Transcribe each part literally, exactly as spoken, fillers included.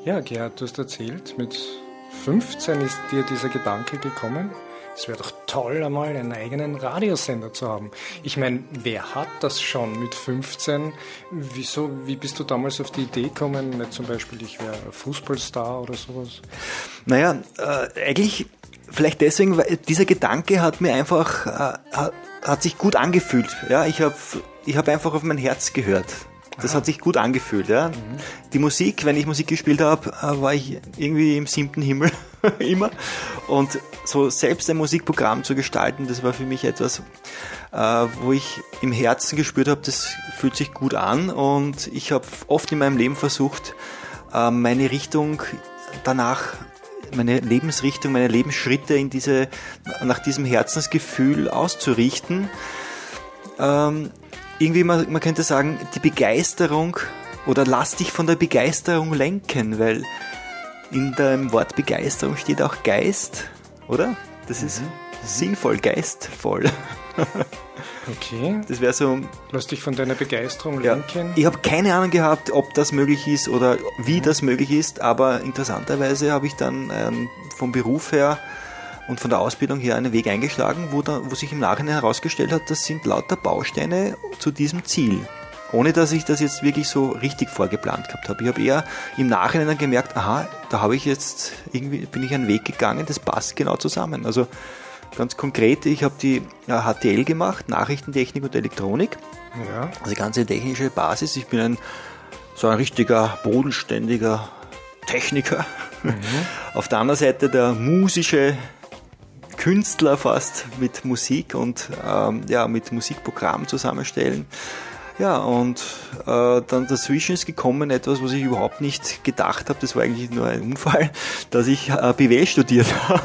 Ja, Gerhard, du hast erzählt, mit fünfzehn ist dir dieser Gedanke gekommen, es wäre doch toll, einmal einen eigenen Radiosender zu haben. Ich meine, wer hat das schon mit fünfzehn? Wieso, wie bist du damals auf die Idee gekommen, nicht zum Beispiel, ich wäre Fußballstar oder sowas? Naja, äh, eigentlich vielleicht deswegen, weil dieser Gedanke hat mir einfach, äh, hat, hat sich gut angefühlt. Ja, ich habe ich hab einfach auf mein Herz gehört. Das Aha. hat sich gut angefühlt. Ja. Mhm. Die Musik, wenn ich Musik gespielt habe, war ich irgendwie im siebten Himmel immer. Und so selbst ein Musikprogramm zu gestalten, das war für mich etwas, äh, wo ich im Herzen gespürt habe, das fühlt sich gut an. Und ich habe oft in meinem Leben versucht, äh, meine Richtung danach, meine Lebensrichtung, meine Lebensschritte in diese, nach diesem Herzensgefühl auszurichten. Ähm, Irgendwie, man, man könnte sagen, die Begeisterung oder lass dich von der Begeisterung lenken, weil in dem Wort Begeisterung steht auch Geist, oder? Das ist mhm. sinnvoll, geistvoll. Okay. Das wäre so. Lass dich von deiner Begeisterung ja, lenken. Ich habe keine Ahnung gehabt, ob das möglich ist oder wie mhm. das möglich ist, aber interessanterweise habe ich dann ähm, vom Beruf her und von der Ausbildung her einen Weg eingeschlagen, wo, da, wo sich im Nachhinein herausgestellt hat, das sind lauter Bausteine zu diesem Ziel. Ohne dass ich das jetzt wirklich so richtig vorgeplant gehabt habe. Ich habe eher im Nachhinein dann gemerkt, aha, da habe ich jetzt irgendwie, bin ich einen Weg gegangen, das passt genau zusammen. Also ganz konkret, ich habe die H T L gemacht, Nachrichtentechnik und Elektronik. Ja. Also die ganze technische Basis. Ich bin ein so ein richtiger, bodenständiger Techniker. Mhm. Auf der anderen Seite der musische Künstler fast mit Musik und ähm, ja, mit Musikprogrammen zusammenstellen. Ja, und äh, dann dazwischen ist gekommen etwas, was ich überhaupt nicht gedacht habe, das war eigentlich nur ein Unfall, dass ich äh, B W L studiert habe.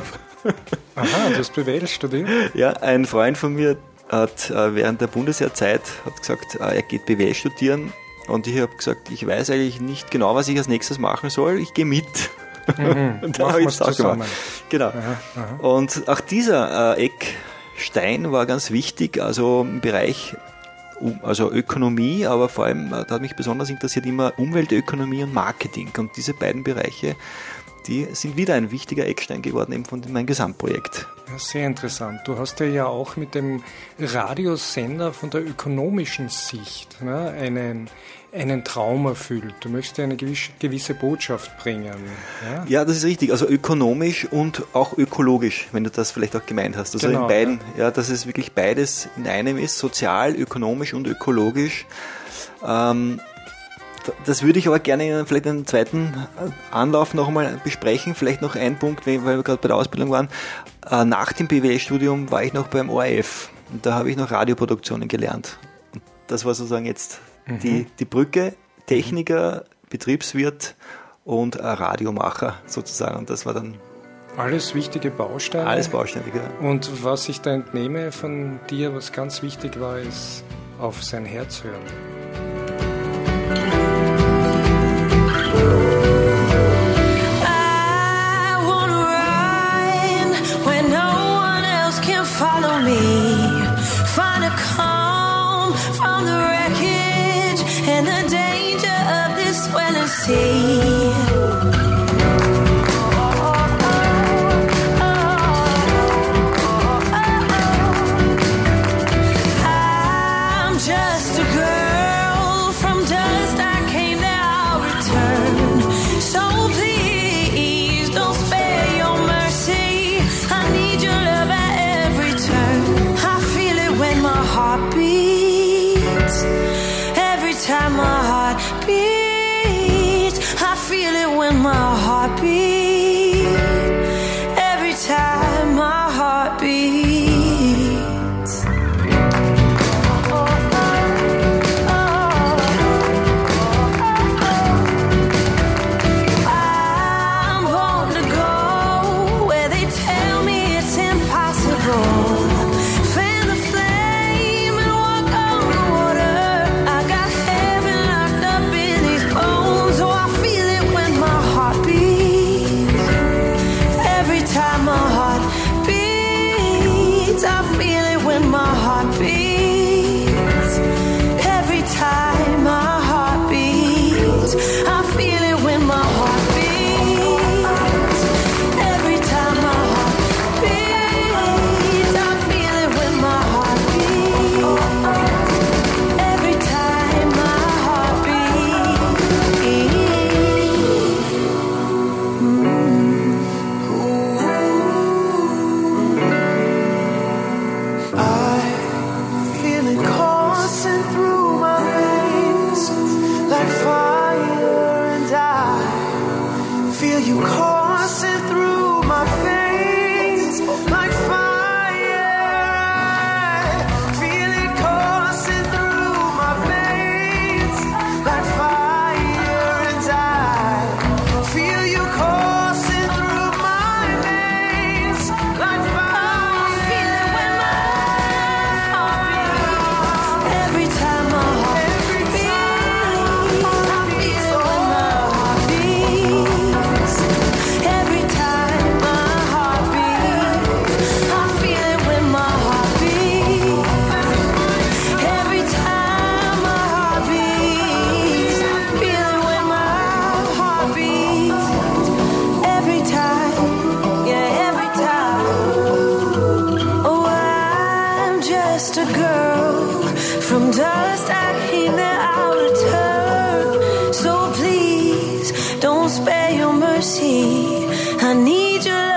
Aha, du hast B W L studiert? Ja, ein Freund von mir hat äh, während der Bundeswehrzeit hat gesagt, äh, er geht B W L studieren und ich habe gesagt, ich weiß eigentlich nicht genau, was ich als nächstes machen soll, ich gehe mit. Mhm, und dann habe ich es auch gemacht. Genau. Aha, aha. Und auch dieser äh, Eckstein war ganz wichtig, also im Bereich also Ökonomie, aber vor allem, da hat mich besonders interessiert immer Umweltökonomie und Marketing. Und diese beiden Bereiche, die sind wieder ein wichtiger Eckstein geworden eben von meinem Gesamtprojekt. Ja, sehr interessant. Du hast ja auch mit dem Radiosender von der ökonomischen Sicht, ne, einen, einen Traum erfüllt. Du möchtest ja eine gewisse Botschaft bringen. Ja? Ja, das ist richtig. Also ökonomisch und auch ökologisch, wenn du das vielleicht auch gemeint hast. Also genau, in beiden, ja. ja, dass es wirklich beides in einem ist, sozial, ökonomisch und ökologisch. Ähm, Das würde ich aber gerne in vielleicht einen zweiten Anlauf noch einmal besprechen. Vielleicht noch ein Punkt, weil wir gerade bei der Ausbildung waren. Nach dem B W L-Studium war ich noch beim O R F und da habe ich noch Radioproduktionen gelernt. Und das war sozusagen jetzt mhm. die, die Brücke, Techniker, Betriebswirt und Radiomacher sozusagen. Und das war dann alles wichtige Bausteine. Alles Bausteine, genau. Und was ich da entnehme von dir, was ganz wichtig war, ist auf sein Herz hören. Follow me, find a calm from the wreckage and the danger of this swelling sea. I'm just a girl from dust. I came there, I'll return. So please don't spare your mercy. I need your love. Heart beats every time my heart beats. I feel it when my heart beats. Every time my heart beats. I'm born to go where they tell me it's impossible. Beat Feel you coursing through my veins like fire. Feel it coursing through my veins like fire. And I feel you coursing through my veins like fire. I feel it when my heart beats. Every time my heart beats, I feel it when my heart beats. Every time my heart beats, I feel it when my heart beats. Every time my heart beats, I feel it when my heart beats. Every time, yeah, every time. Oh, I'm just a girl from dust. I came there, I'll return. So please, don't spare your mercy. I need your